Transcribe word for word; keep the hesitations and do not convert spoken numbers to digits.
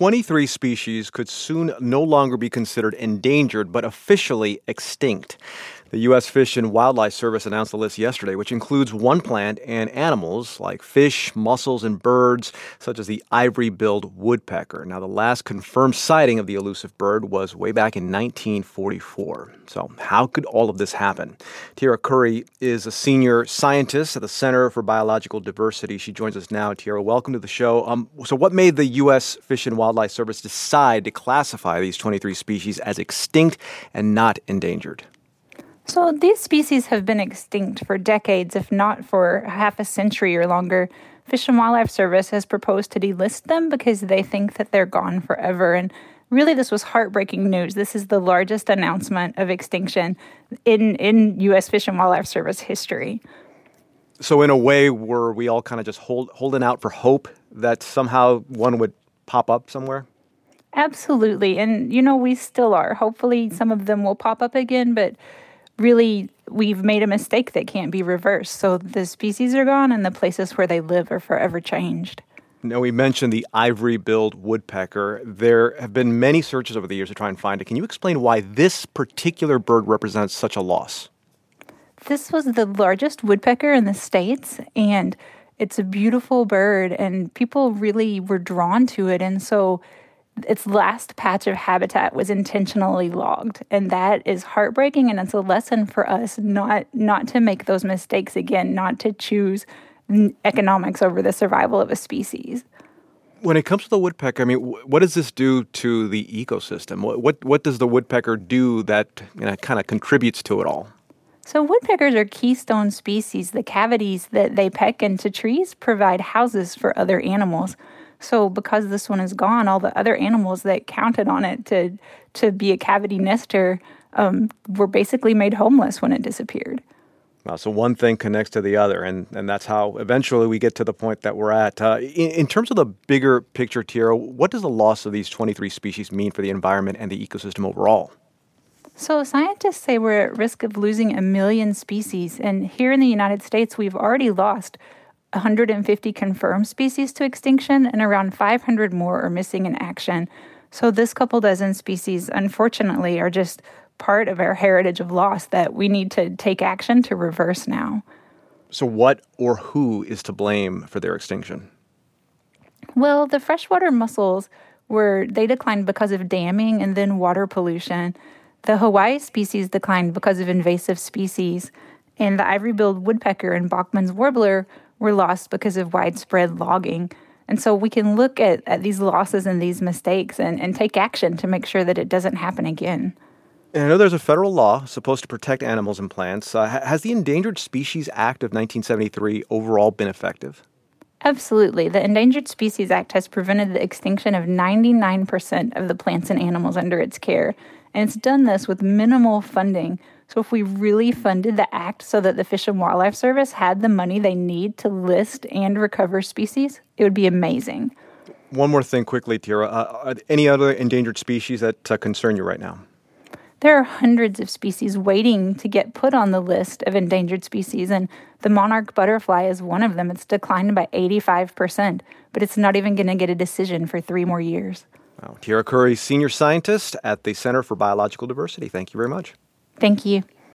twenty-three species could soon no longer be considered endangered, but officially extinct. The U S Fish and Wildlife Service announced the list yesterday, which includes one plant and animals like fish, mussels, and birds, such as the ivory-billed woodpecker. Now, the last confirmed sighting of the elusive bird was way back in nineteen forty-four. So how could all of this happen? Tiara Curry is a senior scientist at the Center for Biological Diversity. She joins us now. Tiara, welcome to the show. Um, so what made the U S Fish and Wildlife Service decide to classify these twenty-three species as extinct and not endangered? So these species have been extinct for decades, if not for half a century or longer. Fish and Wildlife Service has proposed to delist them because they think that they're gone forever. And really, this was heartbreaking news. This is the largest announcement of extinction in, in U S Fish and Wildlife Service history. So in a way, were we all kind of just hold, holding out for hope that somehow one would pop up somewhere? Absolutely. And, you know, we still are. Hopefully some of them will pop up again, but really, we've made a mistake that can't be reversed. So the species are gone and the places where they live are forever changed. Now, we mentioned the ivory-billed woodpecker. There have been many searches over the years to try and find it. Can you explain why this particular bird represents such a loss? This was the largest woodpecker in the States, and it's a beautiful bird, and people really were drawn to it. And so its last patch of habitat was intentionally logged, and that is heartbreaking, and it's a lesson for us not not to make those mistakes again, not to choose economics over the survival of a species. When it comes to the woodpecker, I mean, what does this do to the ecosystem? What what, what does the woodpecker do that, you know, kind of contributes to it all? So woodpeckers are keystone species. The cavities that they peck into trees provide houses for other animals. So because this one is gone, all the other animals that counted on it to to be a cavity nester um, were basically made homeless when it disappeared. Wow, so one thing connects to the other, and, and that's how eventually we get to the point that we're at. Uh, in, in terms of the bigger picture, Tiara, what does the loss of these twenty-three species mean for the environment and the ecosystem overall? So scientists say we're at risk of losing a million species, and here in the United States, we've already lost one hundred fifty confirmed species to extinction, and around five hundred more are missing in action. So this couple dozen species, unfortunately, are just part of our heritage of loss that we need to take action to reverse now. So what or who is to blame for their extinction? Well, the freshwater mussels were, they declined because of damming and then water pollution. The Hawaii species declined because of invasive species, and the ivory-billed woodpecker and Bachman's warbler were lost because of widespread logging. And so we can look at, at these losses and these mistakes and, and take action to make sure that it doesn't happen again. And I know there's a federal law supposed to protect animals and plants. Uh, has the Endangered Species Act of nineteen seventy-three overall been effective? Absolutely. The Endangered Species Act has prevented the extinction of ninety-nine percent of the plants and animals under its care. And it's done this with minimal funding. So if we really funded the act so that the Fish and Wildlife Service had the money they need to list and recover species, it would be amazing. One more thing quickly, Tiara. Uh, are there any other endangered species that uh, concern you right now? There are hundreds of species waiting to get put on the list of endangered species, and the monarch butterfly is one of them. It's declined by eighty-five percent, but it's not even going to get a decision for three more years. Wow. Tiara Curry, senior scientist at the Center for Biological Diversity. Thank you very much. Thank you.